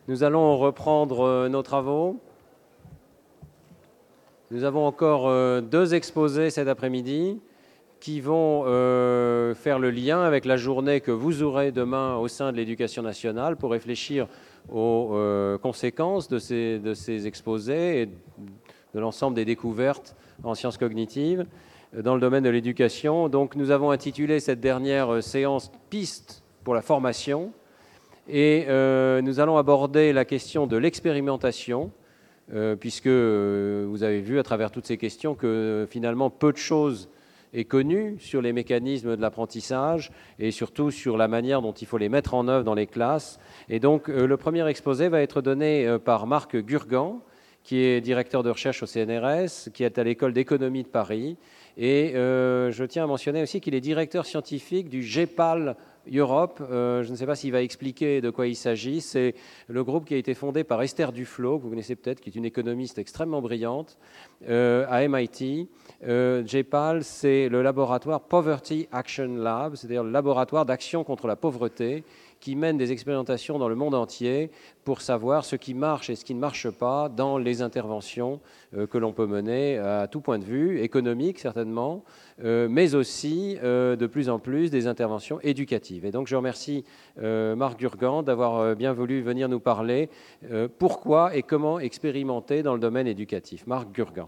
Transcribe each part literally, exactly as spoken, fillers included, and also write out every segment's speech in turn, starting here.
Nous allons reprendre nos travaux. Nous avons encore deux exposés cet après-midi qui vont euh, faire le lien avec la journée que vous aurez demain au sein de l'Éducation nationale pour réfléchir aux euh, conséquences de ces, de ces exposés et de l'ensemble des découvertes en sciences cognitives dans le domaine de l'éducation. Donc nous avons intitulé cette dernière séance « Pistes pour la formation ». Et euh, nous allons aborder la question de l'expérimentation, euh, puisque euh, vous avez vu à travers toutes ces questions que euh, finalement peu de choses est connu sur les mécanismes de l'apprentissage et surtout sur la manière dont il faut les mettre en œuvre dans les classes. Et donc euh, le premier exposé va être donné euh, par Marc Gurgan, qui est directeur de recherche au C N R S, qui est à l'École d'économie de Paris. Et euh, je tiens à mentionner aussi qu'il est directeur scientifique du G P A L Europe. Euh, je ne sais pas s'il va expliquer de quoi il s'agit. C'est le groupe qui a été fondé par Esther Duflo, que vous connaissez peut-être, qui est une économiste extrêmement brillante, euh, à M I T. Euh, G P A L, c'est le laboratoire Poverty Action Lab, c'est-à-dire le laboratoire d'action contre la pauvreté, qui mène des expérimentations dans le monde entier pour savoir ce qui marche et ce qui ne marche pas dans les interventions euh, que l'on peut mener à tout point de vue, économique certainement, euh, mais aussi euh, de plus en plus des interventions éducatives. Et donc je remercie euh, Marc Gurgan d'avoir euh, bien voulu venir nous parler euh, pourquoi et comment expérimenter dans le domaine éducatif. Marc Gurgan.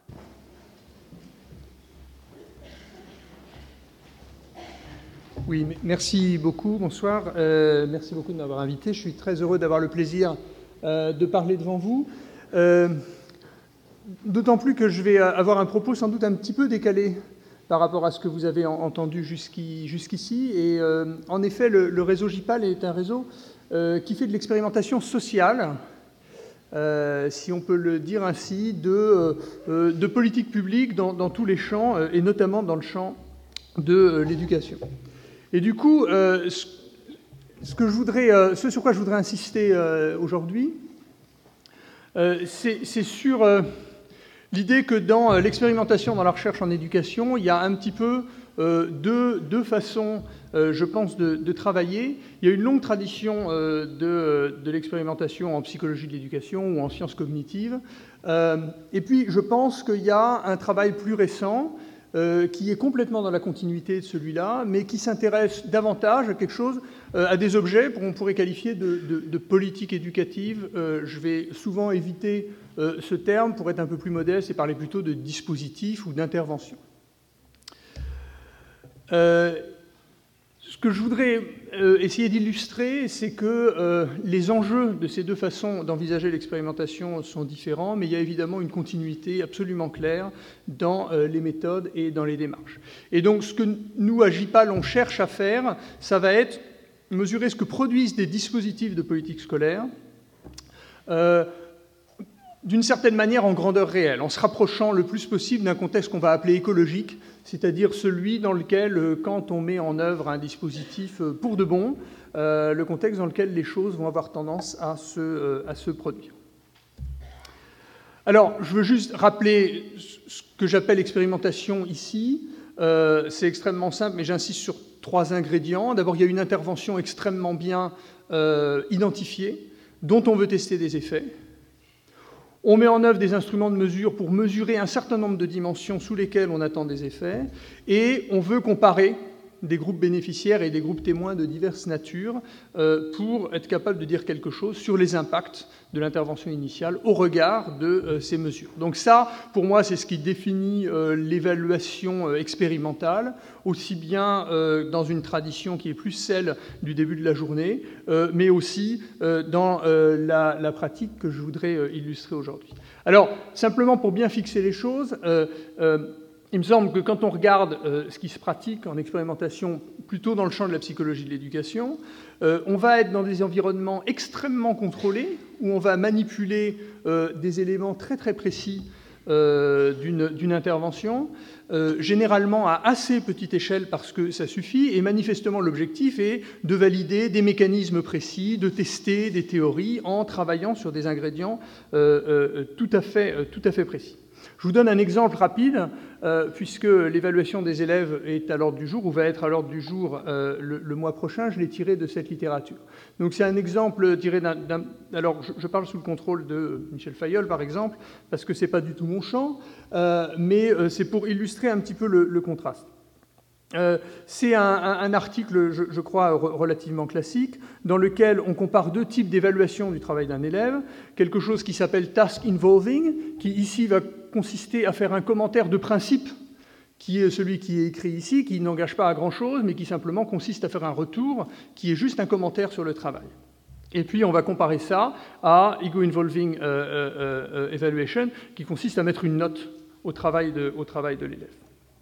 Oui, merci beaucoup, bonsoir. Euh, merci beaucoup de m'avoir invité. Je suis très heureux d'avoir le plaisir euh, de parler devant vous. Euh, D'autant plus que je vais avoir un propos sans doute un petit peu décalé par rapport à ce que vous avez entendu jusqu'i, jusqu'ici. Et euh, en effet, le, le réseau J P A L est un réseau euh, qui fait de l'expérimentation sociale, euh, si on peut le dire ainsi, de, euh, de politique publique dans, dans tous les champs, euh, et notamment dans le champ de euh, l'éducation. Et du coup, euh, ce, que je voudrais, euh, ce sur quoi je voudrais insister euh, aujourd'hui, euh, c'est, c'est sur euh, l'idée que dans euh, l'expérimentation dans la recherche en éducation, il y a un petit peu euh, deux, deux façons, euh, je pense, de, de travailler. Il y a une longue tradition euh, de, de l'expérimentation en psychologie de l'éducation ou en sciences cognitives. Euh, et puis, je pense qu'il y a un travail plus récent Euh, qui est complètement dans la continuité de celui-là, mais qui s'intéresse davantage à quelque chose, euh, à des objets qu'on pourrait qualifier de, de, de politique éducative. Euh, je vais souvent éviter euh, ce terme pour être un peu plus modeste et parler plutôt de dispositif ou d'intervention. Euh, Ce que je voudrais euh, essayer d'illustrer, c'est que euh, les enjeux de ces deux façons d'envisager l'expérimentation sont différents, mais il y a évidemment une continuité absolument claire dans euh, les méthodes et dans les démarches. Et donc, ce que nous, à J P A L, on cherche à faire, ça va être mesurer ce que produisent des dispositifs de politique scolaire, euh, d'une certaine manière en grandeur réelle, en se rapprochant le plus possible d'un contexte qu'on va appeler écologique, c'est-à-dire celui dans lequel, quand on met en œuvre un dispositif pour de bon, euh, le contexte dans lequel les choses vont avoir tendance à se, euh, à se produire. Alors, je veux juste rappeler ce que j'appelle expérimentation ici. Euh, c'est extrêmement simple, mais j'insiste sur trois ingrédients. D'abord, il y a une intervention extrêmement bien euh, identifiée, dont on veut tester des effets. On met en œuvre des instruments de mesure pour mesurer un certain nombre de dimensions sous lesquelles on attend des effets, et on veut comparer des groupes bénéficiaires et des groupes témoins de diverses natures euh, pour être capable de dire quelque chose sur les impacts de l'intervention initiale au regard de euh, ces mesures. Donc ça, pour moi, c'est ce qui définit euh, l'évaluation euh, expérimentale, aussi bien euh, dans une tradition qui est plus celle du début de la journée, euh, mais aussi euh, dans euh, la, la pratique que je voudrais euh, illustrer aujourd'hui. Alors, simplement pour bien fixer les choses, euh, euh, il me semble que quand on regarde euh, ce qui se pratique en expérimentation plutôt dans le champ de la psychologie de l'éducation, euh, on va être dans des environnements extrêmement contrôlés, où on va manipuler euh, des éléments très très précis euh, d'une, d'une intervention, euh, généralement à assez petite échelle parce que ça suffit, et manifestement l'objectif est de valider des mécanismes précis, de tester des théories en travaillant sur des ingrédients euh, euh, tout à fait, euh, tout à fait précis. Je vous donne un exemple rapide, euh, puisque l'évaluation des élèves est à l'ordre du jour, ou va être à l'ordre du jour euh, le, le mois prochain. Je l'ai tiré de cette littérature. Donc c'est un exemple tiré d'un... d'un alors je, je parle sous le contrôle de Michel Fayolle, par exemple, parce que ce n'est pas du tout mon champ, euh, mais euh, c'est pour illustrer un petit peu le, le contraste. Euh, c'est un, un, un article, je, je crois, re, relativement classique, dans lequel on compare deux types d'évaluation du travail d'un élève. Quelque chose qui s'appelle task involving, qui ici va consister à faire un commentaire de principe, qui est celui qui est écrit ici, qui n'engage pas à grand-chose, mais qui simplement consiste à faire un retour, qui est juste un commentaire sur le travail. Et puis on va comparer ça à ego involving euh, euh, euh, evaluation, qui consiste à mettre une note au travail de, au travail de l'élève.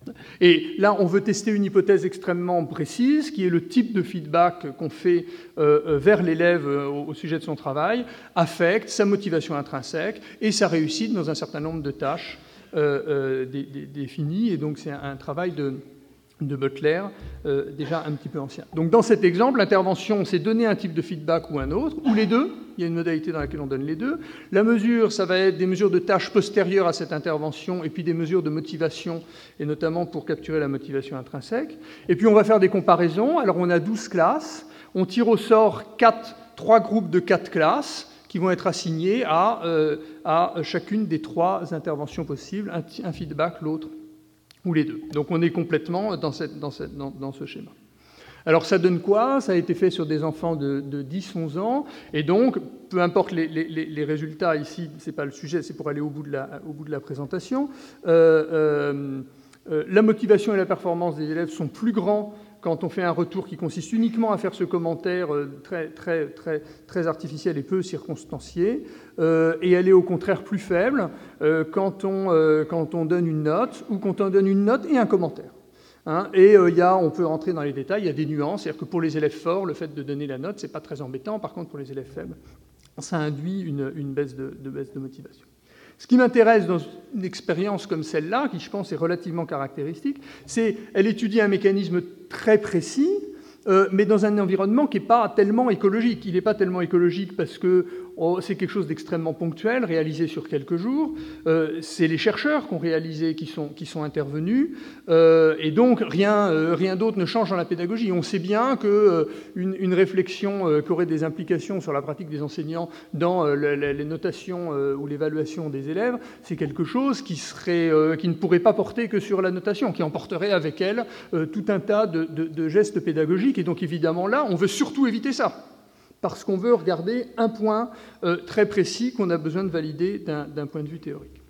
Et là, on veut tester une hypothèse extrêmement précise, qui est le type de feedback qu'on fait euh, vers l'élève euh, au sujet de son travail, affecte sa motivation intrinsèque et sa réussite dans un certain nombre de tâches euh, euh, dé, dé, définies. Et donc, c'est un, un travail de, de Butler, euh, déjà un petit peu ancien. Donc, dans cet exemple, l'intervention, c'est donner un type de feedback ou un autre, ou les deux. Il y a une modalité dans laquelle on donne les deux. La mesure, ça va être des mesures de tâches postérieures à cette intervention, et puis des mesures de motivation, et notamment pour capturer la motivation intrinsèque. Et puis on va faire des comparaisons. Alors on a douze classes. On tire au sort quatre, trois groupes de quatre classes qui vont être assignés à, euh, à chacune des trois interventions possibles, un, un feedback, l'autre, ou les deux. Donc on est complètement dans, cette, dans, cette, dans, dans ce schéma. Alors ça donne quoi? Ça a été fait sur des enfants de, de dix à onze ans, et donc, peu importe les, les, les résultats ici, ce n'est pas le sujet, c'est pour aller au bout de la, au bout de la présentation, euh, euh, euh, la motivation et la performance des élèves sont plus grands quand on fait un retour qui consiste uniquement à faire ce commentaire très, très, très, très artificiel et peu circonstancié, euh, et elle est au contraire plus faible euh, quand, on, euh, quand on donne une note, ou quand on donne une note et un commentaire. Hein, et euh, y a, on peut rentrer dans les détails, il y a des nuances, c'est-à-dire que pour les élèves forts, le fait de donner la note, ce n'est pas très embêtant, par contre pour les élèves faibles, ça induit une, une baisse, de, de baisse de motivation. Ce qui m'intéresse dans une expérience comme celle-là, qui je pense est relativement caractéristique, c'est qu'elle étudie un mécanisme très précis, euh, mais dans un environnement qui n'est pas tellement écologique. Il n'est pas tellement écologique parce que oh, c'est quelque chose d'extrêmement ponctuel, réalisé sur quelques jours. Euh, c'est les chercheurs qui ont réalisé, qui sont, qui sont intervenus, euh, et donc rien, euh, rien d'autre ne change dans la pédagogie. On sait bien qu'une euh, une réflexion euh, qui aurait des implications sur la pratique des enseignants dans euh, les, les notations euh, ou l'évaluation des élèves, c'est quelque chose qui, serait, euh, qui ne pourrait pas porter que sur la notation, qui emporterait avec elle euh, tout un tas de, de, de gestes pédagogiques. Et donc évidemment là, on veut surtout éviter ça, parce qu'on veut regarder un point euh, très précis qu'on a besoin de valider d'un point de vue théorique.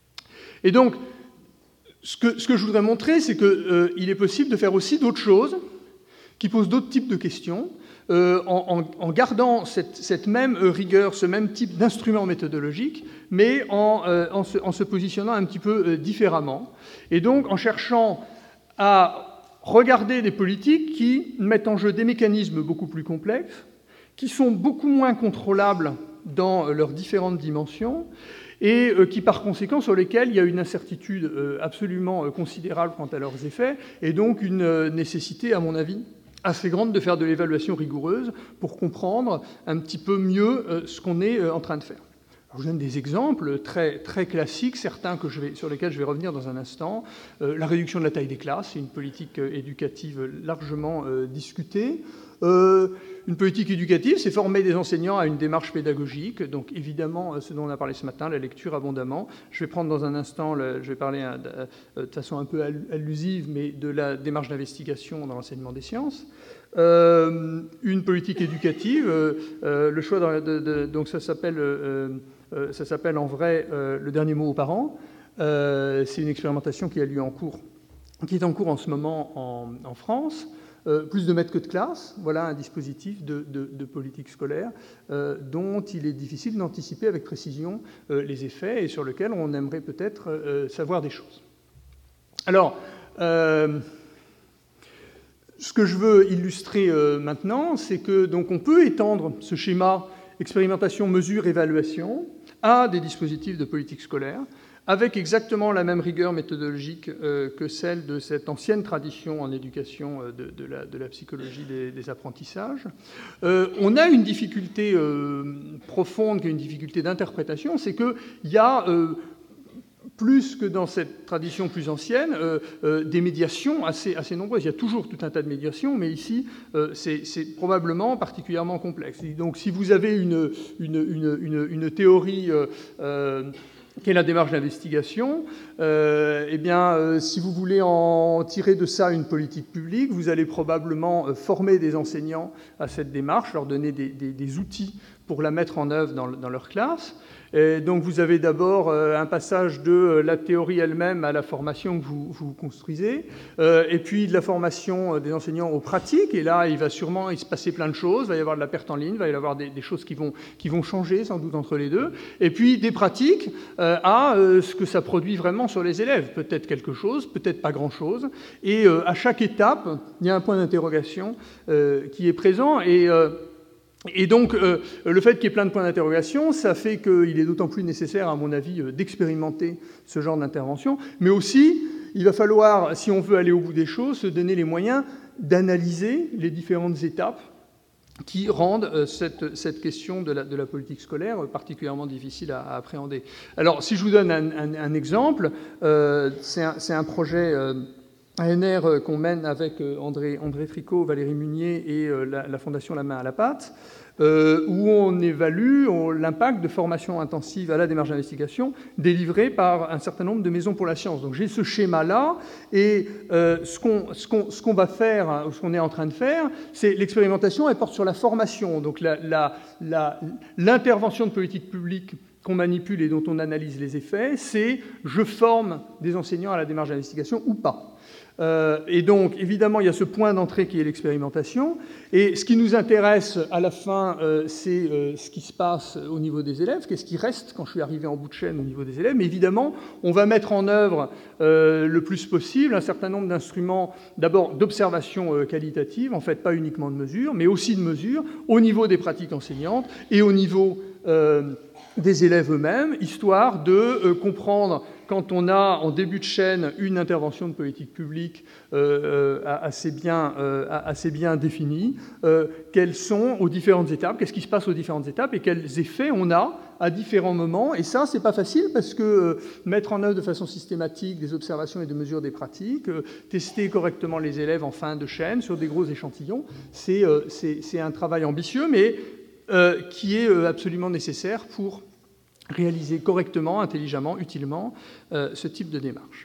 Et donc, ce que, ce que je voudrais montrer, c'est qu'il euh, est possible de faire aussi d'autres choses, qui posent d'autres types de questions, euh, en, en, en gardant cette, cette même rigueur, ce même type d'instrument méthodologique, mais en, euh, en, se, en se positionnant un petit peu euh, différemment. Et donc, en cherchant à regarder des politiques qui mettent en jeu des mécanismes beaucoup plus complexes, qui sont beaucoup moins contrôlables dans leurs différentes dimensions, et qui, par conséquent, sur lesquels il y a une incertitude absolument considérable quant à leurs effets, et donc une nécessité, à mon avis, assez grande de faire de l'évaluation rigoureuse pour comprendre un petit peu mieux ce qu'on est en train de faire. Alors, je vous donne des exemples très, très classiques, certains que je vais, sur lesquels je vais revenir dans un instant. Euh, la réduction de la taille des classes, c'est une politique éducative largement euh, discutée. Euh, une politique éducative, c'est former des enseignants à une démarche pédagogique. Donc évidemment, ce dont on a parlé ce matin, la lecture abondamment. Je vais prendre dans un instant, le, je vais parler à, de, de façon un peu allusive, mais de la démarche d'investigation dans l'enseignement des sciences. Euh, une politique éducative, euh, euh, le choix dans, de, de, donc ça s'appelle, euh, euh, ça s'appelle en vrai euh, le dernier mot aux parents. Euh, c'est une expérimentation qui a lieu en cours, qui est en cours en ce moment en, en France. Euh, plus de maîtres que de classe, voilà un dispositif de, de, de politique scolaire euh, dont il est difficile d'anticiper avec précision euh, les effets et sur lequel on aimerait peut-être euh, savoir des choses. Alors, euh, ce que je veux illustrer euh, maintenant, c'est que donc on peut étendre ce schéma expérimentation, mesure, évaluation à des dispositifs de politique scolaire, avec exactement la même rigueur méthodologique euh, que celle de cette ancienne tradition en éducation euh, de, de, la, de la psychologie des, des apprentissages. Euh, on a une difficulté euh, profonde, une difficulté d'interprétation, c'est qu'il y a euh, plus que dans cette tradition plus ancienne, euh, euh, des médiations assez, assez nombreuses. Il y a toujours tout un tas de médiations, mais ici, euh, c'est, c'est probablement particulièrement complexe. Et donc, si vous avez une, une, une, une, une théorie euh, euh, qui est la démarche d'investigation, euh, eh bien, euh, si vous voulez en tirer de ça une politique publique, vous allez probablement euh, former des enseignants à cette démarche, leur donner des, des, des outils pour la mettre en œuvre dans, dans leur classe. Et donc vous avez d'abord euh, un passage de euh, la théorie elle-même à la formation que vous, vous construisez, euh, et puis de la formation euh, des enseignants aux pratiques, et là il va sûrement il se passer plein de choses, il va y avoir de la perte en ligne, il va y avoir des, des choses qui vont, qui vont changer sans doute entre les deux, et puis des pratiques euh, à euh, ce que ça produit vraiment sur les élèves, peut-être quelque chose, peut-être pas grand-chose, et euh, à chaque étape, il y a un point d'interrogation euh, qui est présent, et... Euh, Et donc, euh, le fait qu'il y ait plein de points d'interrogation, ça fait qu'il est d'autant plus nécessaire, à mon avis, euh, d'expérimenter ce genre d'intervention. Mais aussi, il va falloir, si on veut aller au bout des choses, se donner les moyens d'analyser les différentes étapes qui rendent euh, cette, cette question de la, de la politique scolaire particulièrement difficile à, à appréhender. Alors, si je vous donne un, un, un exemple, euh, c'est, un, c'est un projet... Euh, A N R qu'on mène avec André, André Fricot, Valérie Munier et la, la Fondation La Main à la Pâte, euh, où on évalue on, l'impact de formation intensive à la démarche d'investigation délivrée par un certain nombre de maisons pour la science. Donc j'ai ce schéma-là, et euh, ce, qu'on, ce, qu'on, ce qu'on va faire, ce qu'on est en train de faire, c'est l'expérimentation, elle porte sur la formation. Donc la, la, la, l'intervention de politique publique qu'on manipule et dont on analyse les effets, c'est je forme des enseignants à la démarche d'investigation ou pas. Euh, et donc, évidemment, il y a ce point d'entrée qui est l'expérimentation. Et ce qui nous intéresse à la fin, euh, c'est euh, ce qui se passe au niveau des élèves, qu'est-ce qui reste quand je suis arrivé en bout de chaîne au niveau des élèves. Mais évidemment, on va mettre en œuvre euh, le plus possible un certain nombre d'instruments, d'abord d'observation euh, qualitative, en fait, pas uniquement de mesure, mais aussi de mesure au niveau des pratiques enseignantes et au niveau euh, des élèves eux-mêmes, histoire de euh, comprendre, quand on a en début de chaîne une intervention de politique publique euh, assez, bien, euh, assez bien définie, euh, quelles sont aux différentes étapes, qu'est-ce qui se passe aux différentes étapes et quels effets on a à différents moments. Et ça, c'est pas facile parce que euh, mettre en œuvre de façon systématique des observations et des mesures des pratiques, euh, tester correctement les élèves en fin de chaîne sur des gros échantillons, c'est, euh, c'est, c'est un travail ambitieux, mais euh, qui est euh, absolument nécessaire pour réaliser correctement, intelligemment, utilement euh, ce type de démarche.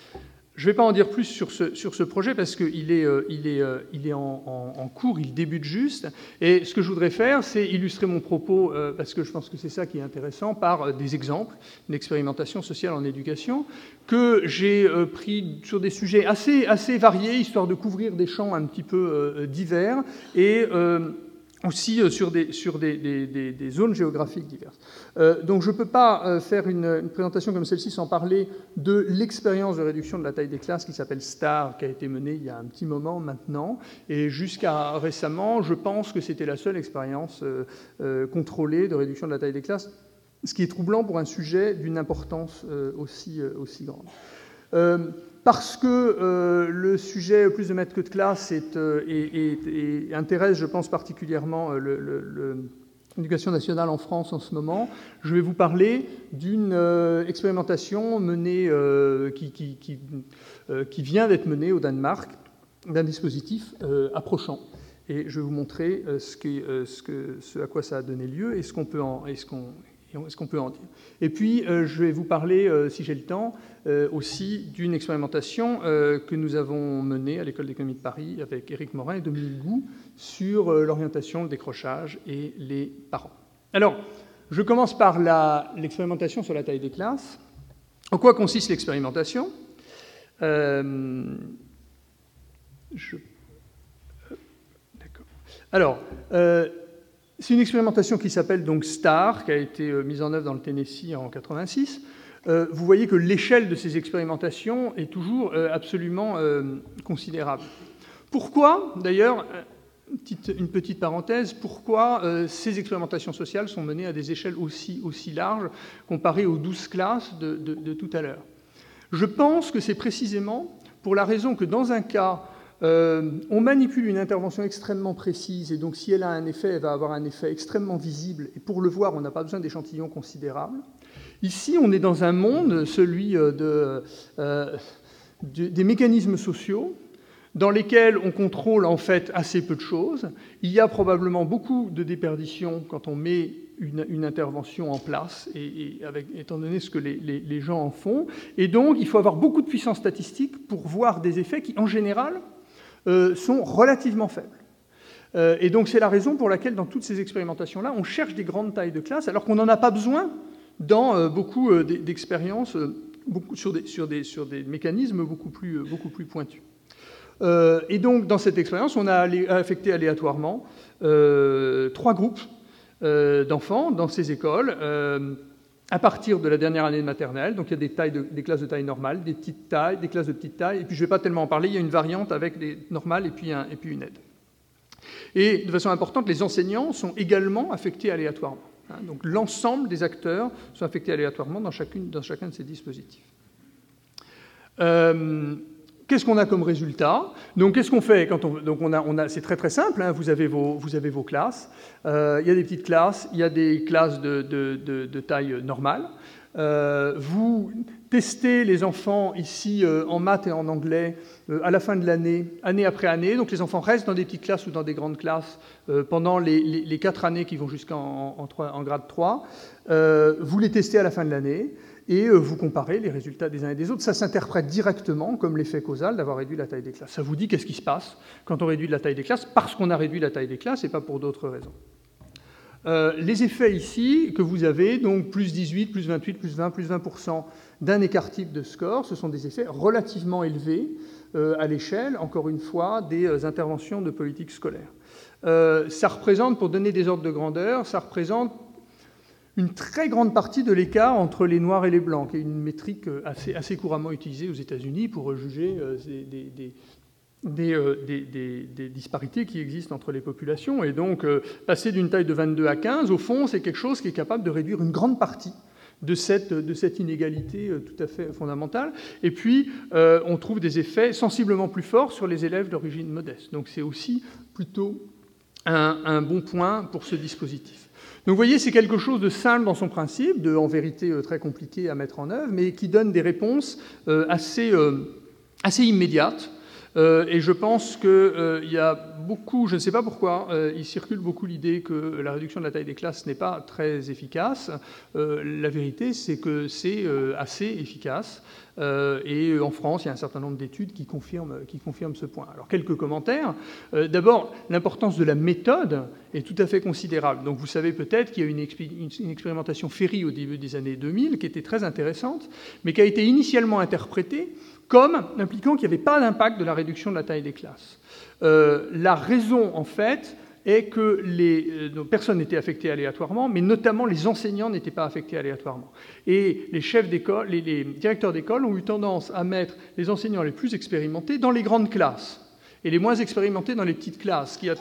Je ne vais pas en dire plus sur ce, sur ce projet parce qu'il est, euh, il est, euh, il est en, en, en cours, il débute juste. Et ce que je voudrais faire, c'est illustrer mon propos, euh, parce que je pense que c'est ça qui est intéressant, par euh, des exemples d'expérimentation sociale en éducation que j'ai euh, pris sur des sujets assez, assez variés, histoire de couvrir des champs un petit peu euh, divers, et euh, aussi sur des, sur des, des, des, des zones géographiques diverses. Euh, donc je ne peux pas euh, faire une, une présentation comme celle-ci sans parler de l'expérience de réduction de la taille des classes qui s'appelle STAR, qui a été menée il y a un petit moment maintenant, et jusqu'à récemment, je pense que c'était la seule expérience euh, euh, contrôlée de réduction de la taille des classes, ce qui est troublant pour un sujet d'une importance euh, aussi, euh, aussi grande. Euh, Parce que euh, le sujet plus de maîtres que de classe est, euh, et, et, et intéresse, je pense, particulièrement le, le, le, l'éducation nationale en France en ce moment, je vais vous parler d'une euh, expérimentation menée, euh, qui, qui, qui, euh, qui vient d'être menée au Danemark, d'un dispositif euh, approchant. Et je vais vous montrer euh, ce, qui, euh, ce, que, ce à quoi ça a donné lieu et ce qu'on peut en, et ce qu'on, Est-ce qu'on peut en dire. Et puis, euh, je vais vous parler, euh, si j'ai le temps, euh, aussi d'une expérimentation euh, que nous avons menée à l'École d'économie de Paris avec Éric Morin et Dominique Gou sur euh, l'orientation, le décrochage et les parents. Alors, je commence par la, l'expérimentation sur la taille des classes. En quoi consiste l'expérimentation ? euh, je... D'accord. Alors... Euh, C'est une expérimentation qui s'appelle donc STAR, qui a été mise en œuvre dans le Tennessee en quatre-vingt-six. Euh, vous voyez que l'échelle de ces expérimentations est toujours euh, absolument euh, considérable. Pourquoi, d'ailleurs, une petite, une petite parenthèse, pourquoi euh, ces expérimentations sociales sont menées à des échelles aussi, aussi larges comparées aux douze classes de, de, de tout à l'heure ? Je pense que c'est précisément pour la raison que dans un cas, euh, on manipule une intervention extrêmement précise, et donc si elle a un effet, elle va avoir un effet extrêmement visible, et pour le voir, on n'a pas besoin d'échantillons considérables. Ici, on est dans un monde, celui de, euh, de, des mécanismes sociaux, dans lesquels on contrôle en fait assez peu de choses. Il y a probablement beaucoup de déperditions quand on met une, une intervention en place, et, et avec, étant donné ce que les, les, les gens en font. Et donc, il faut avoir beaucoup de puissance statistique pour voir des effets qui, en général, euh, sont relativement faibles. Euh, et donc, c'est la raison pour laquelle, dans toutes ces expérimentations-là, on cherche des grandes tailles de classe, alors qu'on n'en a pas besoin dans euh, beaucoup euh, d'expériences, euh, beaucoup, sur, des, sur, des, sur des mécanismes beaucoup plus, euh, beaucoup plus pointus. Euh, et donc, dans cette expérience, on a affecté aléatoirement euh, trois groupes euh, d'enfants dans ces écoles, euh, à partir de la dernière année de maternelle. Donc, il y a des, tailles de, des classes de taille normale, des petites tailles, des classes de petite taille, et puis je ne vais pas tellement en parler, il y a une variante avec des normales et puis, un, et puis une aide. Et de façon importante, les enseignants sont également affectés aléatoirement. Hein, donc, l'ensemble des acteurs sont affectés aléatoirement dans, chacune, dans chacun de ces dispositifs. Euh, Qu'est-ce qu'on a comme résultat? Donc, qu'est-ce qu'on fait quand on, donc on a, on a, c'est très très simple. Hein, vous avez vos, vous avez vos classes. Euh, il y a des petites classes, il y a des classes de, de, de, de taille normale. Euh, vous testez les enfants ici euh, en maths et en anglais euh, à la fin de l'année, année après année. Donc, les enfants restent dans des petites classes ou dans des grandes classes euh, pendant les, les, les quatre années qui vont jusqu'en en, en, en grade trois. Euh, vous les testez à la fin de l'année. Et vous comparez les résultats des uns et des autres. Ça s'interprète directement comme l'effet causal d'avoir réduit la taille des classes. Ça vous dit qu'est-ce qui se passe quand on réduit la taille des classes, parce qu'on a réduit la taille des classes et pas pour d'autres raisons. Euh, les effets ici que vous avez, donc plus dix-huit, plus vingt-huit, plus vingt, plus vingt pour cent d'un écart type de score, ce sont des effets relativement élevés euh, à l'échelle, encore une fois, des euh, interventions de politique scolaire. Euh, ça représente, pour donner des ordres de grandeur, ça représente une très grande partie de l'écart entre les noirs et les blancs, qui est une métrique assez, assez couramment utilisée aux États-Unis pour juger euh, des, des, des, euh, des, des, des disparités qui existent entre les populations. Et donc, euh, passer d'une taille de vingt-deux à quinze, au fond, c'est quelque chose qui est capable de réduire une grande partie de cette, de cette inégalité euh, tout à fait fondamentale. Et puis, euh, on trouve des effets sensiblement plus forts sur les élèves d'origine modeste. Donc, c'est aussi plutôt un, un bon point pour ce dispositif. Donc vous voyez, c'est quelque chose de simple dans son principe, de, en vérité très compliqué à mettre en œuvre, mais qui donne des réponses euh, assez, euh, assez immédiates. Euh, et je pense qu'il euh, y a beaucoup, je ne sais pas pourquoi, euh, il circule beaucoup l'idée que la réduction de la taille des classes n'est pas très efficace. Euh, la vérité, c'est que c'est euh, assez efficace. Euh, et en France, il y a un certain nombre d'études qui confirment, qui confirment ce point. Alors, quelques commentaires. Euh, D'abord, l'importance de la méthode est tout à fait considérable. Donc, vous savez peut-être qu'il y a eu une, une, une expérimentation Ferri au début des années deux mille qui était très intéressante, mais qui a été initialement interprétée comme impliquant qu'il n'y avait pas d'impact de la réduction de la taille des classes. Euh, la raison, en fait, est que les euh, personnes n'étaient affectées aléatoirement, mais notamment les enseignants n'étaient pas affectés aléatoirement. Et les chefs d'école, les, les directeurs d'école ont eu tendance à mettre les enseignants les plus expérimentés dans les grandes classes et les moins expérimentés dans les petites classes, ce qui a,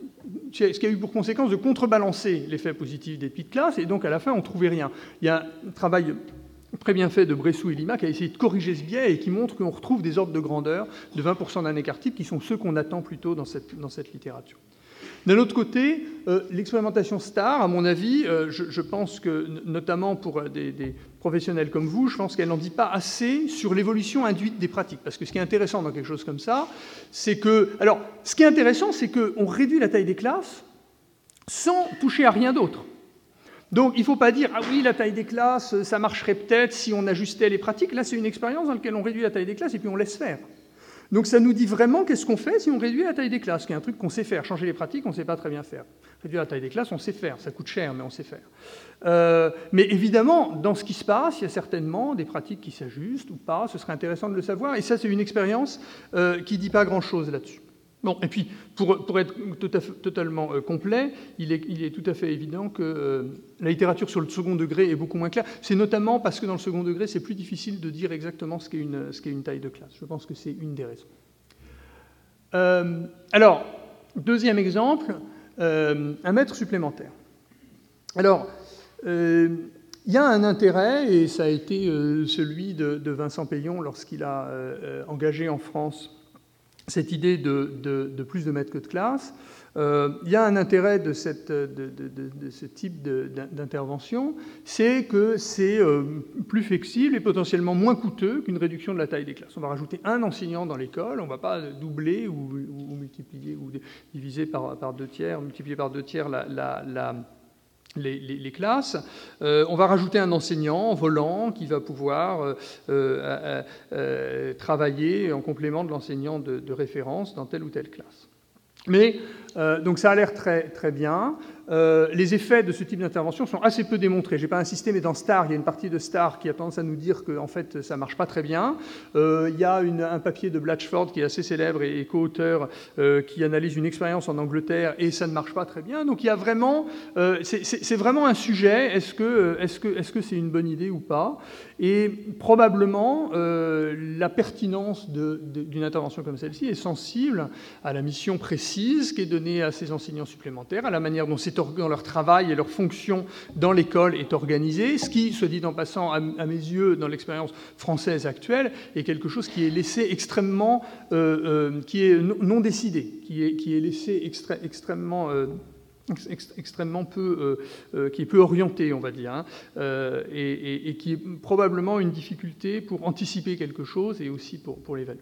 ce qui a eu pour conséquence de contrebalancer l'effet positif des petites classes, et donc à la fin on ne trouvait rien. Il y a un travail très bien fait de Bressou et Lima qui a essayé de corriger ce biais et qui montre qu'on retrouve des ordres de grandeur de vingt pour cent d'un écart type qui sont ceux qu'on attend plutôt dans cette, dans cette littérature. D'un autre côté, euh, l'expérimentation STAR, à mon avis, euh, je, je pense que, notamment pour des, des professionnels comme vous, je pense qu'elle n'en dit pas assez sur l'évolution induite des pratiques. Parce que ce qui est intéressant dans quelque chose comme ça, c'est que... Alors, ce qui est intéressant, c'est qu'on réduit la taille des classes sans toucher à rien d'autre. Donc, il ne faut pas dire « Ah oui, la taille des classes, ça marcherait peut-être si on ajustait les pratiques ». Là, c'est une expérience dans laquelle on réduit la taille des classes et puis on laisse faire. Donc ça nous dit vraiment qu'est-ce qu'on fait si on réduit la taille des classes, qui est un truc qu'on sait faire. Changer les pratiques, on ne sait pas très bien faire. Réduire la taille des classes, on sait faire. Ça coûte cher, mais on sait faire. Euh, mais évidemment, dans ce qui se passe, il y a certainement des pratiques qui s'ajustent ou pas. Ce serait intéressant de le savoir. Et ça, c'est une expérience euh, qui ne dit pas grand-chose là-dessus. Bon, et puis, pour, pour être tout à fait, totalement euh, complet, il est, il est tout à fait évident que euh, la littérature sur le second degré est beaucoup moins claire. C'est notamment parce que dans le second degré, c'est plus difficile de dire exactement ce qu'est une, ce qu'est une taille de classe. Je pense que c'est une des raisons. Euh, alors, deuxième exemple, euh, un maître supplémentaire. Alors, euh, il y a un intérêt, et ça a été euh, celui de, de Vincent Payon lorsqu'il a euh, engagé en France cette idée de, de, de plus de maîtres que de classe. Euh, il y a un intérêt de, cette, de, de, de, de ce type d'intervention, c'est que c'est euh, plus flexible et potentiellement moins coûteux qu'une réduction de la taille des classes. On va rajouter un enseignant dans l'école, on ne va pas doubler ou, ou, ou multiplier ou diviser par, par deux tiers, multiplier par deux tiers la, la, la Les, les, les classes. Euh, on va rajouter un enseignant volant qui va pouvoir euh, euh, euh, travailler en complément de l'enseignant de, de référence dans telle ou telle classe. Mais, euh, donc ça a l'air très, très bien. Euh, les effets de ce type d'intervention sont assez peu démontrés. Je n'ai pas insisté, mais dans STAR, il y a une partie de STAR qui a tendance à nous dire que en fait, ça ne marche pas très bien. Euh, il y a une, un papier de Blatchford qui est assez célèbre et, et co-auteur euh, qui analyse une expérience en Angleterre et ça ne marche pas très bien. Donc il y a vraiment, euh, c'est vraiment un sujet. Est-ce que est-ce que est-ce que c'est une bonne idée ou pas? Et probablement, euh, la pertinence d'une intervention comme celle-ci est sensible à la mission précise qui est donnée à ces enseignants supplémentaires, à la manière dont c'est dans leur travail et leur fonction dans l'école est organisée, ce qui, se dit en passant, à, à mes yeux, dans l'expérience française actuelle, est quelque chose qui est laissé extrêmement, euh, euh, qui est non décidé, qui est, qui est laissé extré, extrêmement... Euh, extrêmement peu, euh, euh, qui est peu orienté, on va dire, hein, euh, et, et, et qui est probablement une difficulté pour anticiper quelque chose et aussi pour, pour l'évaluer.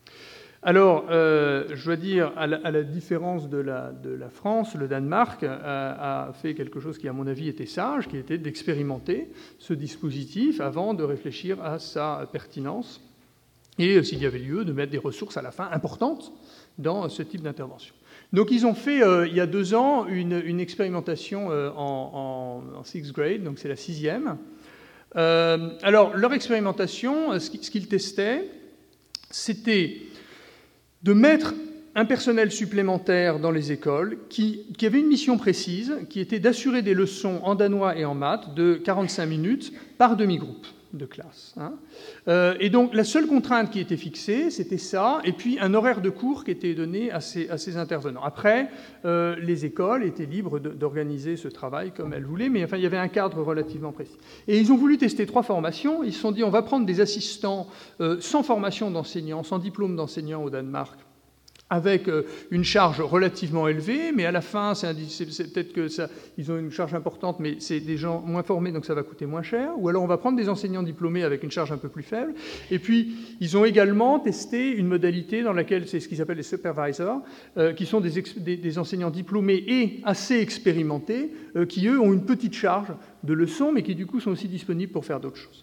Alors, euh, je dois dire, à la, à la différence de la, de la France, le Danemark a, a fait quelque chose qui, à mon avis, était sage, qui était d'expérimenter ce dispositif avant de réfléchir à sa pertinence et, s'il y avait lieu, de mettre des ressources à la fin importantes dans ce type d'intervention. Donc ils ont fait, euh, il y a deux ans, une, une expérimentation euh, en, en, en sixth grade, donc c'est la sixième. Euh, alors, leur expérimentation, ce qu'ils testaient, c'était de mettre un personnel supplémentaire dans les écoles qui, qui avait une mission précise, qui était d'assurer des leçons en danois et en maths de quarante-cinq minutes par demi-groupe de classe. Hein. Euh, et donc, la seule contrainte qui était fixée, c'était ça, et puis un horaire de cours qui était donné à ces, à ces intervenants. Après, euh, les écoles étaient libres d'organiser ce travail comme elles voulaient, mais enfin, il y avait un cadre relativement précis. Et ils ont voulu tester trois formations. Ils se sont dit, on va prendre des assistants euh, sans formation d'enseignants, sans diplôme d'enseignant au Danemark, avec une charge relativement élevée, mais à la fin, c'est peut-être que ça, ils ont une charge importante, mais c'est des gens moins formés, donc ça va coûter moins cher. Ou alors on va prendre des enseignants diplômés avec une charge un peu plus faible. Et puis, ils ont également testé une modalité dans laquelle c'est ce qu'ils appellent les supervisors, euh, qui sont des, des, des enseignants diplômés et assez expérimentés, euh, qui, eux, ont une petite charge de leçons, mais qui, du coup, sont aussi disponibles pour faire d'autres choses.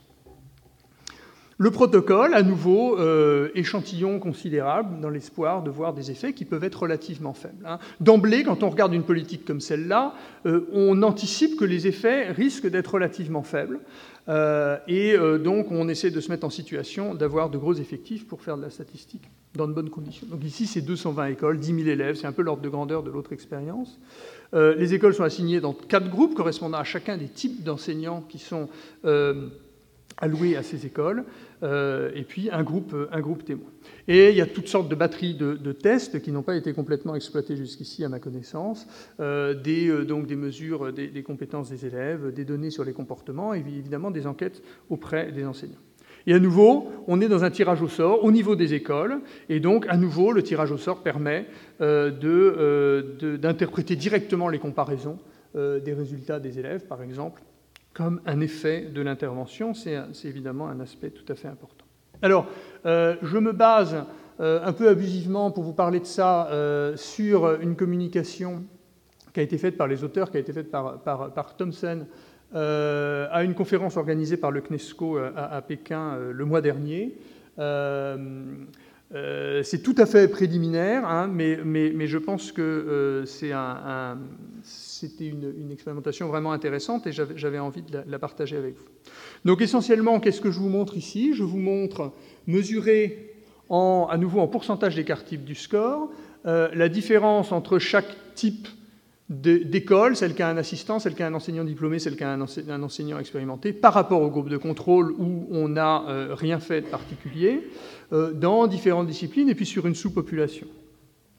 Le protocole, à nouveau, euh, échantillon considérable dans l'espoir de voir des effets qui peuvent être relativement faibles. Hein. D'emblée, quand on regarde une politique comme celle-là, euh, on anticipe que les effets risquent d'être relativement faibles. Euh, et euh, donc, on essaie de se mettre en situation d'avoir de gros effectifs pour faire de la statistique dans de bonnes conditions. Donc ici, c'est deux cent vingt écoles, dix mille élèves, c'est un peu l'ordre de grandeur de l'autre expérience. Euh, les écoles sont assignées dans quatre groupes correspondant à chacun des types d'enseignants qui sont euh, alloués à ces écoles. Euh, et puis un groupe, un groupe témoin. Et il y a toutes sortes de batteries de, de tests qui n'ont pas été complètement exploitées jusqu'ici, à ma connaissance, euh, des, euh, donc des mesures des, des compétences des élèves, des données sur les comportements, et évidemment des enquêtes auprès des enseignants. Et à nouveau, on est dans un tirage au sort au niveau des écoles, et donc à nouveau, le tirage au sort permet euh, d'interpréter euh, directement les comparaisons euh, des résultats des élèves, par exemple, comme un effet de l'intervention. C'est évidemment un aspect tout à fait important. Alors, euh, je me base euh, un peu abusivement, pour vous parler de ça, euh, sur une communication qui a été faite par les auteurs, qui a été faite par, par, par Thomson, euh, à une conférence organisée par le CNESCO à, à Pékin euh, le mois dernier. Euh, Euh, c'est tout à fait préliminaire, hein, mais, mais, mais je pense que euh, c'est un, un, c'était une, une expérimentation vraiment intéressante et j'avais envie de la, la partager avec vous. Donc essentiellement, qu'est-ce que je vous montre ici? Je vous montre mesurer en, à nouveau en pourcentage d'écart type du score euh, la différence entre chaque type d'école, celle qui a un assistant, celle qui a un enseignant diplômé, celle qui a un enseignant expérimenté, par rapport au groupe de contrôle où on n'a euh, rien fait de particulier, euh, dans différentes disciplines et puis sur une sous-population.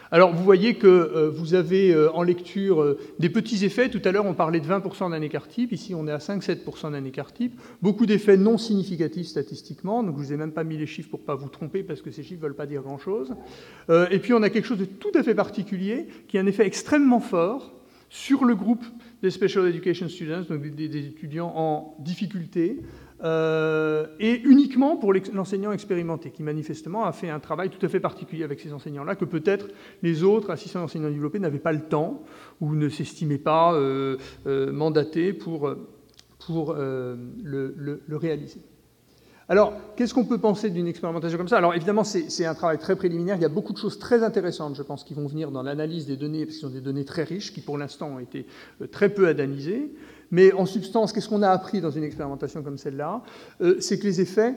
Alors, vous voyez que euh, vous avez euh, en lecture euh, des petits effets. Tout à l'heure, on parlait de vingt pour cent d'un écart type. Ici, on est à cinq à sept pour cent d'un écart type. Beaucoup d'effets non significatifs statistiquement. Donc, je ne vous ai même pas mis les chiffres pour ne pas vous tromper, parce que ces chiffres ne veulent pas dire grand-chose. Euh, et puis, on a quelque chose de tout à fait particulier, qui a un effet extrêmement fort sur le groupe des Special Education Students, donc des, des étudiants en difficulté, Euh, et uniquement pour l'enseignant expérimenté, qui manifestement a fait un travail tout à fait particulier avec ces enseignants-là, que peut-être les autres assistants d'enseignants développés n'avaient pas le temps ou ne s'estimaient pas euh, euh, mandatés pour, pour euh, le, le, le réaliser. Alors, qu'est-ce qu'on peut penser d'une expérimentation comme ça? Alors, évidemment, c'est un travail très préliminaire. Il y a beaucoup de choses très intéressantes, je pense, qui vont venir dans l'analyse des données, parce que ce sont des données très riches, qui, pour l'instant, ont été très peu analysées. Mais en substance, qu'est-ce qu'on a appris dans une expérimentation comme celle-là? euh, C'est que les effets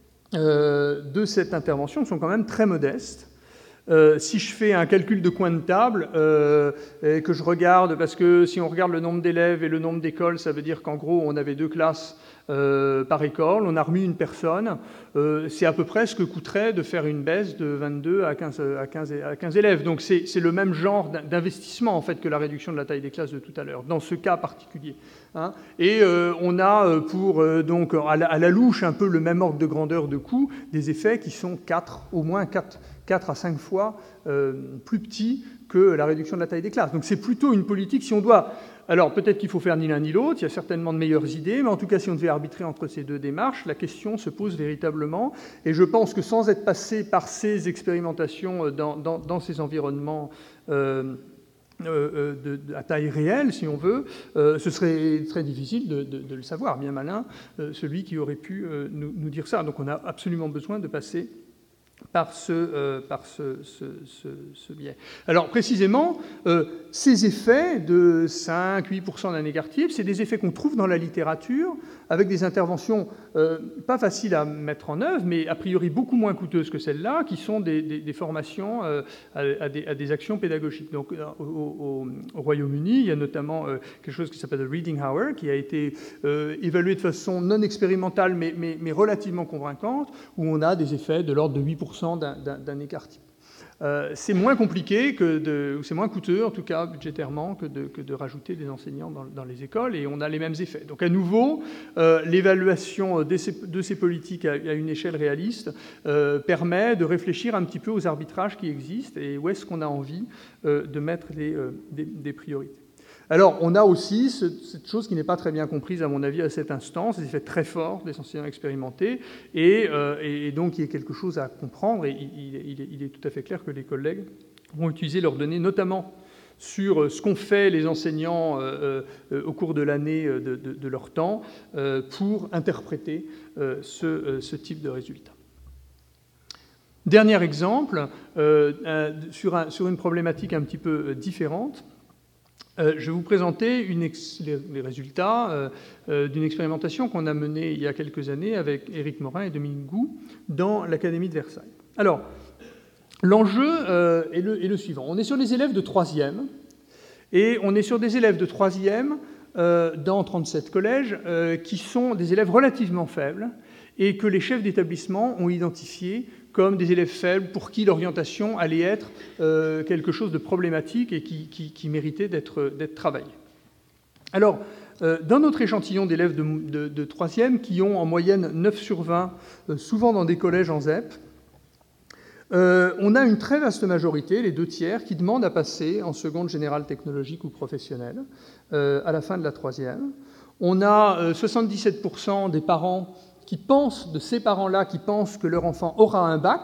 euh, de cette intervention sont quand même très modestes. Euh, si je fais un calcul de coin de table euh, et que je regarde, parce que si on regarde le nombre d'élèves et le nombre d'écoles, ça veut dire qu'en gros, on avait deux classes euh, par école, on a remis une personne, euh, c'est à peu près ce que coûterait de faire une baisse de vingt-deux à quinze, à quinze, à quinze élèves. Donc c'est le même genre d'investissement en fait que la réduction de la taille des classes de tout à l'heure, dans ce cas particulier. Hein. Et euh, on a pour euh, donc à la, à la louche un peu le même ordre de grandeur de coût, des effets qui sont quatre, au moins quatre à cinq fois euh, plus petits que la réduction de la taille des classes. Donc c'est plutôt une politique, si on doit... Alors peut-être qu'il faut faire ni l'un ni l'autre, il y a certainement de meilleures idées, mais en tout cas si on devait arbitrer entre ces deux démarches, la question se pose véritablement. Et je pense que sans être passé par ces expérimentations dans, dans, dans ces environnements euh, euh, de, de, à taille réelle, si on veut, euh, ce serait très difficile de, de, de le savoir. Bien malin, euh, celui qui aurait pu euh, nous, nous dire ça. Donc on a absolument besoin de passer par ce, euh, par ce, ce, ce, ce biais. Alors précisément, euh, ces effets de cinq à huit pour cent d'un écart type, c'est des effets qu'on trouve dans la littérature, avec des interventions euh, pas faciles à mettre en œuvre, mais a priori beaucoup moins coûteuses que celles-là, qui sont des, des, des formations euh, à, à, des, à des actions pédagogiques. Donc au, au, au Royaume-Uni, il y a notamment euh, quelque chose qui s'appelle le Reading Hour, qui a été euh, évalué de façon non expérimentale, mais, mais, mais relativement convaincante, où on a des effets de l'ordre de huit pour cent d'un écart type. Euh, c'est moins compliqué, que de, ou c'est moins coûteux, en tout cas budgétairement, que de, que de rajouter des enseignants dans, dans les écoles, et on a les mêmes effets. Donc à nouveau, euh, l'évaluation de ces, de ces politiques à, à une échelle réaliste euh, permet de réfléchir un petit peu aux arbitrages qui existent et où est-ce qu'on a envie euh, de mettre les, euh, des, des priorités. Alors, on a aussi ce, cette chose qui n'est pas très bien comprise, à mon avis, à cet instant, ces effets très forts des enseignants expérimentés, et, euh, et donc il y a quelque chose à comprendre, et il, il, est, il est tout à fait clair que les collègues vont utiliser leurs données, notamment sur ce qu'ont fait les enseignants euh, euh, au cours de l'année de, de, de leur temps, euh, pour interpréter euh, ce, euh, ce type de résultats. Dernier exemple, euh, euh, sur, un, sur une problématique un petit peu différente. Euh, je vais vous présenter une ex les, les résultats euh, euh, d'une expérimentation qu'on a menée il y a quelques années avec Éric Morin et Dominique Gou dans l'Académie de Versailles. Alors, l'enjeu euh, est, est le suivant. On est sur des élèves de troisième, et on est sur des élèves de troisième euh, dans trente-sept collèges euh, qui sont des élèves relativement faibles et que les chefs d'établissement ont identifiés comme des élèves faibles pour qui l'orientation allait être euh, quelque chose de problématique et qui, qui, qui méritait d'être travaillé. Alors, euh, dans notre échantillon d'élèves de, de, de troisième, qui ont en moyenne neuf sur vingt, euh, souvent dans des collèges en Z E P, euh, on a une très vaste majorité, les deux tiers, qui demandent à passer en seconde générale technologique ou professionnelle euh, à la fin de la troisième. On a euh, soixante-dix-sept pour cent des parents qui pensent, de ces parents-là, qui pensent que leur enfant aura un bac,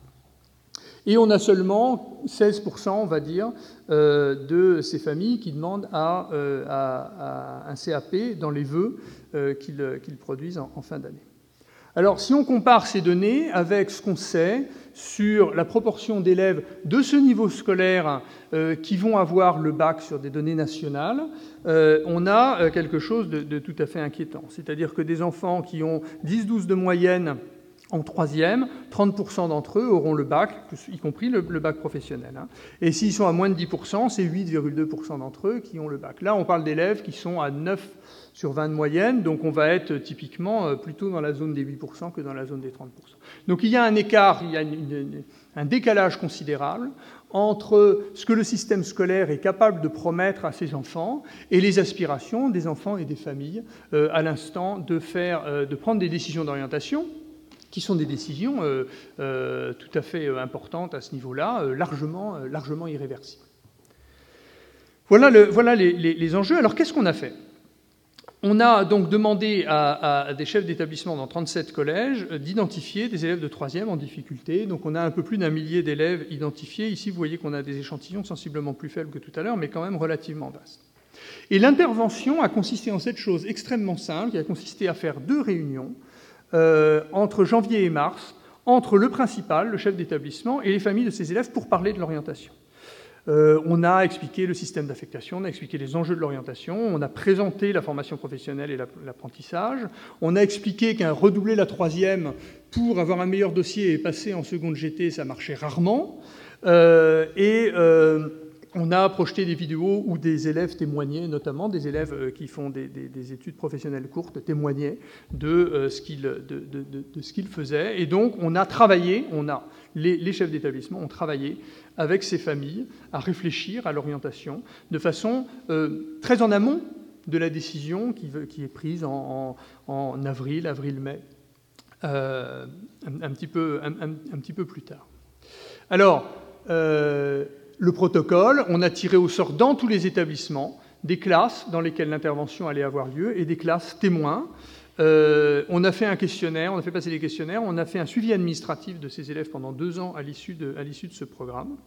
et on a seulement seize pour cent, on va dire, euh, de ces familles qui demandent à, euh, à, à un C A P dans les vœux euh, qu'ils qu'ils produisent en, en fin d'année. Alors, si on compare ces données avec ce qu'on sait sur la proportion d'élèves de ce niveau scolaire euh, qui vont avoir le bac sur des données nationales, euh, on a euh, quelque chose de, de tout à fait inquiétant. C'est-à-dire que des enfants qui ont dix douze de moyenne en troisième, trente pour cent d'entre eux auront le bac, y compris le, le bac professionnel. Hein. Et s'ils sont à moins de dix pour cent, c'est huit virgule deux pour cent d'entre eux qui ont le bac. Là, on parle d'élèves qui sont à neuf sur vingt de moyenne, donc on va être typiquement plutôt dans la zone des huit pour cent que dans la zone des trente pour cent. Donc il y a un écart, il y a une, une, un décalage considérable entre ce que le système scolaire est capable de promettre à ses enfants et les aspirations des enfants et des familles euh, à l'instant de faire, euh, de prendre des décisions d'orientation, qui sont des décisions euh, euh, tout à fait importantes à ce niveau-là, euh, largement, euh, largement irréversibles. Voilà, le, voilà les, les, les enjeux. Alors qu'est-ce qu'on a fait ? On a donc demandé à, à des chefs d'établissement dans trente-sept collèges d'identifier des élèves de troisième en difficulté. Donc on a un peu plus d'un millier d'élèves identifiés. Ici, vous voyez qu'on a des échantillons sensiblement plus faibles que tout à l'heure, mais quand même relativement vastes. Et l'intervention a consisté en cette chose extrêmement simple, qui a consisté à faire deux réunions euh, entre janvier et mars, entre le principal, le chef d'établissement, et les familles de ces élèves pour parler de l'orientation. Euh, on a expliqué le système d'affectation, on a expliqué les enjeux de l'orientation, on a présenté la formation professionnelle et l'apprentissage, on a expliqué qu'un redoubler la troisième pour avoir un meilleur dossier et passer en seconde G T, ça marchait rarement, euh, et euh, on a projeté des vidéos où des élèves témoignaient, notamment des élèves qui font des, des, des études professionnelles courtes, témoignaient de, euh, ce qu'ils, de, de, de, de ce qu'ils faisaient. Et donc, on a travaillé, on a, les, les chefs d'établissement ont travaillé avec ces familles à réfléchir à l'orientation de façon euh, très en amont de la décision qui, qui est prise en, en, en avril, avril-mai, euh, un, un, petit peu, un, un, un petit peu plus tard. Alors, euh, le protocole, on a tiré au sort dans tous les établissements des classes dans lesquelles l'intervention allait avoir lieu et des classes témoins. Euh, on a fait un questionnaire, on a fait passer des questionnaires, on a fait un suivi administratif de ces élèves pendant deux ans à l'issue de, à l'issue de ce programme.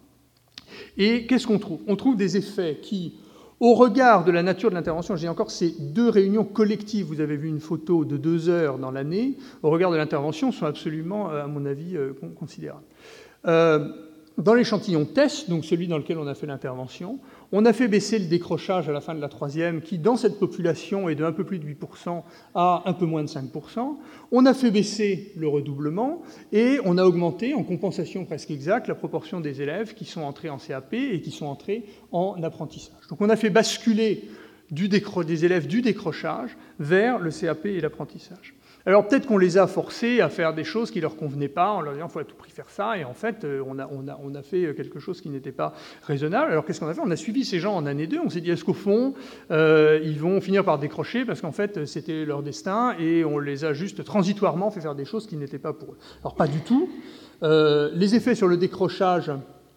Et qu'est-ce qu'on trouve ? On trouve des effets qui, au regard de la nature de l'intervention, je dis encore, c'est deux réunions collectives, vous avez vu une photo de deux heures dans l'année, au regard de l'intervention, sont absolument, à mon avis, considérables. Euh, Dans l'échantillon test, donc celui dans lequel on a fait l'intervention, on a fait baisser le décrochage à la fin de la troisième, qui, dans cette population, est de un peu plus de huit pour cent à un peu moins de cinq pour cent. On a fait baisser le redoublement et on a augmenté, en compensation presque exacte, la proportion des élèves qui sont entrés en C A P et qui sont entrés en apprentissage. Donc on a fait basculer du décro- des élèves du décrochage vers le C A P et l'apprentissage. Alors peut-être qu'on les a forcés à faire des choses qui ne leur convenaient pas, en leur disant qu'il faut à tout prix faire ça, et en fait, on a, on a, on a fait quelque chose qui n'était pas raisonnable. Alors qu'est-ce qu'on a fait ? On a suivi ces gens en année deux, on s'est dit, est-ce qu'au fond, euh, ils vont finir par décrocher, parce qu'en fait, c'était leur destin, et on les a juste transitoirement fait faire des choses qui n'étaient pas pour eux. Alors pas du tout. Euh, les effets sur le décrochage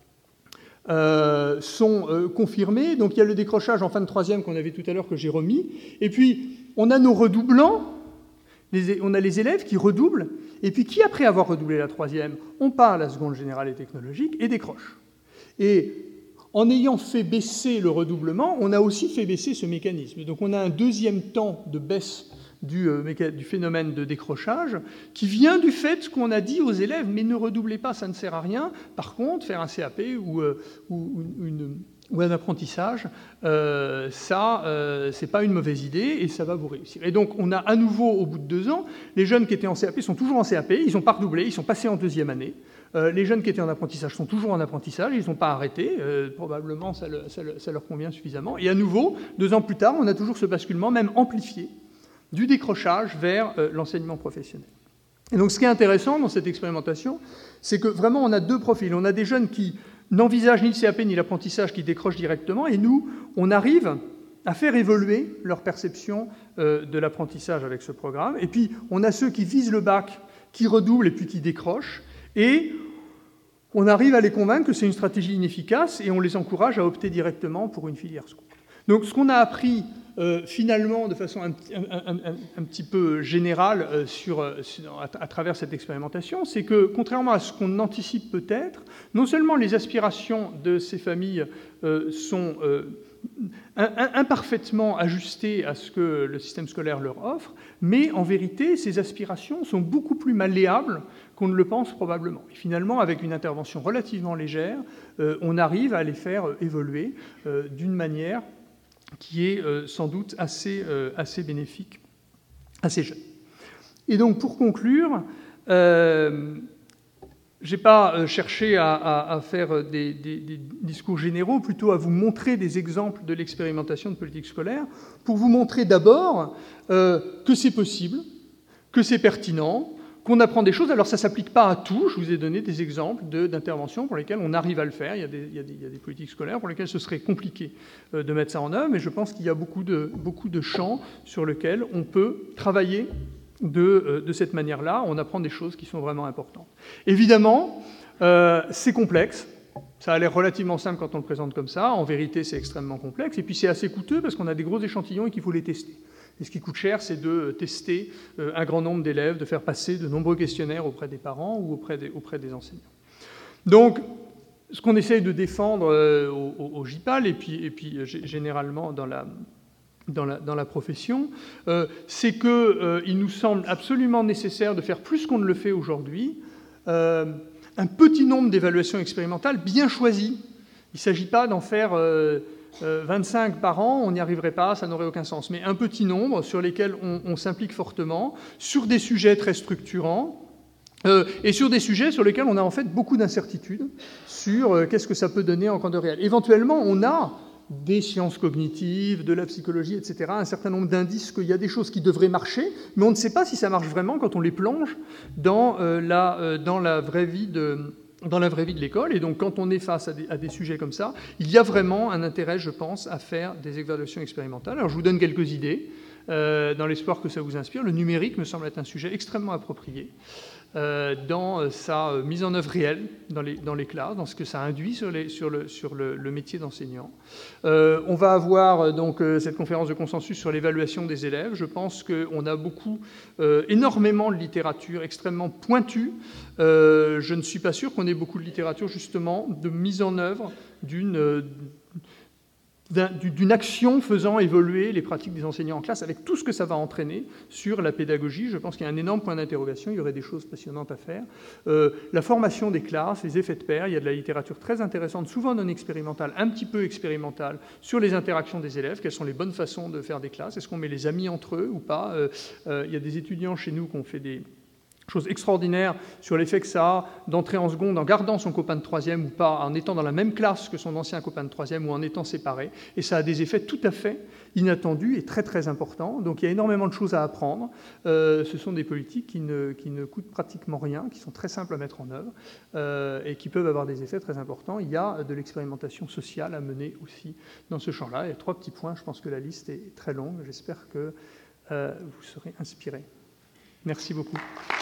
euh, sont euh, confirmés. Donc il y a le décrochage en fin de troisième qu'on avait tout à l'heure, que j'ai remis, et puis on a nos redoublants. Les, on a les élèves qui redoublent, et puis qui, après avoir redoublé la troisième, on part à la seconde générale et technologique et décroche. Et en ayant fait baisser le redoublement, on a aussi fait baisser ce mécanisme. Donc on a un deuxième temps de baisse du, euh, du phénomène de décrochage qui vient du fait qu'on a dit aux élèves, mais ne redoublez pas, ça ne sert à rien. Par contre, faire un C A P ou, euh, ou une... ou un apprentissage, euh, ça, euh, c'est pas une mauvaise idée et ça va vous réussir. Et donc, on a à nouveau, au bout de deux ans, les jeunes qui étaient en C A P sont toujours en C A P, ils n'ont pas redoublé, ils sont passés en deuxième année. Euh, les jeunes qui étaient en apprentissage sont toujours en apprentissage, ils n'ont pas arrêté, euh, probablement ça, le, ça, le, ça leur convient suffisamment. Et à nouveau, deux ans plus tard, on a toujours ce basculement, même amplifié, du décrochage vers euh, l'enseignement professionnel. Et donc, ce qui est intéressant dans cette expérimentation, c'est que vraiment, on a deux profils. On a des jeunes qui n'envisagent ni le C A P ni l'apprentissage, qui décrochent directement, et nous, on arrive à faire évoluer leur perception euh, de l'apprentissage avec ce programme. Et puis, on a ceux qui visent le bac, qui redoublent et puis qui décrochent, et on arrive à les convaincre que c'est une stratégie inefficace, et on les encourage à opter directement pour une filière seconde. Donc, ce qu'on a appris euh, finalement, de façon un, un, un, un petit peu générale euh, sur, sur, à, à travers cette expérimentation, c'est que, contrairement à ce qu'on anticipe peut-être, non seulement les aspirations de ces familles euh, sont euh, un, un, imparfaitement ajustées à ce que le système scolaire leur offre, mais en vérité, ces aspirations sont beaucoup plus malléables qu'on ne le pense probablement. Et finalement, avec une intervention relativement légère, euh, on arrive à les faire évoluer euh, d'une manière qui est euh, sans doute assez, euh, assez bénéfique à ces jeunes. Et donc, pour conclure, Euh, Je n'ai pas euh, cherché à, à, à faire des, des, des discours généraux, plutôt à vous montrer des exemples de l'expérimentation de politique scolaire, pour vous montrer d'abord euh, que c'est possible, que c'est pertinent, qu'on apprend des choses. Alors ça ne s'applique pas à tout, je vous ai donné des exemples de, d'interventions pour lesquelles on arrive à le faire. Il y a des, il y a des, il y a des politiques scolaires pour lesquelles ce serait compliqué euh, de mettre ça en œuvre, mais je pense qu'il y a beaucoup de, beaucoup de champs sur lesquels on peut travailler De, de cette manière-là, on apprend des choses qui sont vraiment importantes. Évidemment, euh, c'est complexe. Ça a l'air relativement simple quand on le présente comme ça. En vérité, c'est extrêmement complexe. Et puis, c'est assez coûteux parce qu'on a des gros échantillons et qu'il faut les tester. Et ce qui coûte cher, c'est de tester euh, un grand nombre d'élèves, de faire passer de nombreux questionnaires auprès des parents ou auprès des, auprès des enseignants. Donc, ce qu'on essaye de défendre euh, au, au, au J P A L et puis, et puis euh, généralement dans la... Dans la, dans la profession, euh, c'est qu'il euh, nous semble absolument nécessaire de faire plus qu'on ne le fait aujourd'hui, euh, un petit nombre d'évaluations expérimentales bien choisies. Il ne s'agit pas d'en faire euh, euh, vingt-cinq par an, on n'y arriverait pas, ça n'aurait aucun sens, mais un petit nombre sur lesquels on, on s'implique fortement, sur des sujets très structurants, euh, et sur des sujets sur lesquels on a en fait beaucoup d'incertitudes sur euh, qu'est-ce que ça peut donner en candidat réel. Éventuellement, on a des sciences cognitives, de la psychologie, et cetera, un certain nombre d'indices qu'il y a des choses qui devraient marcher, mais on ne sait pas si ça marche vraiment quand on les plonge dans, euh, la, euh, dans, la, vraie vie de, dans la vraie vie de l'école. Et donc, quand on est face à des, à des sujets comme ça, il y a vraiment un intérêt, je pense, à faire des évaluations expérimentales. Alors, je vous donne quelques idées, euh, dans l'espoir que ça vous inspire. Le numérique me semble être un sujet extrêmement approprié. Euh, dans sa mise en œuvre réelle dans les, dans les classes, dans ce que ça induit sur, les, sur, le, sur le, le métier d'enseignant. Euh, on va avoir donc euh, cette conférence de consensus sur l'évaluation des élèves. Je pense qu'on a beaucoup, euh, énormément de littérature extrêmement pointue. Euh, je ne suis pas sûr qu'on ait beaucoup de littérature justement de mise en œuvre d'une... Euh, d'une action faisant évoluer les pratiques des enseignants en classe, avec tout ce que ça va entraîner sur la pédagogie. Je pense qu'il y a un énorme point d'interrogation, il y aurait des choses passionnantes à faire. Euh, la formation des classes, les effets de pair, il y a de la littérature très intéressante, souvent non expérimentale, un petit peu expérimentale, sur les interactions des élèves, quelles sont les bonnes façons de faire des classes, est-ce qu'on met les amis entre eux ou pas. euh, euh, Il y a des étudiants chez nous qui ont fait des... chose extraordinaire sur l'effet que ça a d'entrer en seconde en gardant son copain de troisième ou pas, en étant dans la même classe que son ancien copain de troisième ou en étant séparé. Et ça a des effets tout à fait inattendus et très très importants. Donc il y a énormément de choses à apprendre. Euh, ce sont des politiques qui ne, qui ne coûtent pratiquement rien, qui sont très simples à mettre en œuvre euh, et qui peuvent avoir des effets très importants. Il y a de l'expérimentation sociale à mener aussi dans ce champ-là. Il y a trois petits points. Je pense que la liste est très longue. J'espère que euh, vous serez inspirés. Merci beaucoup.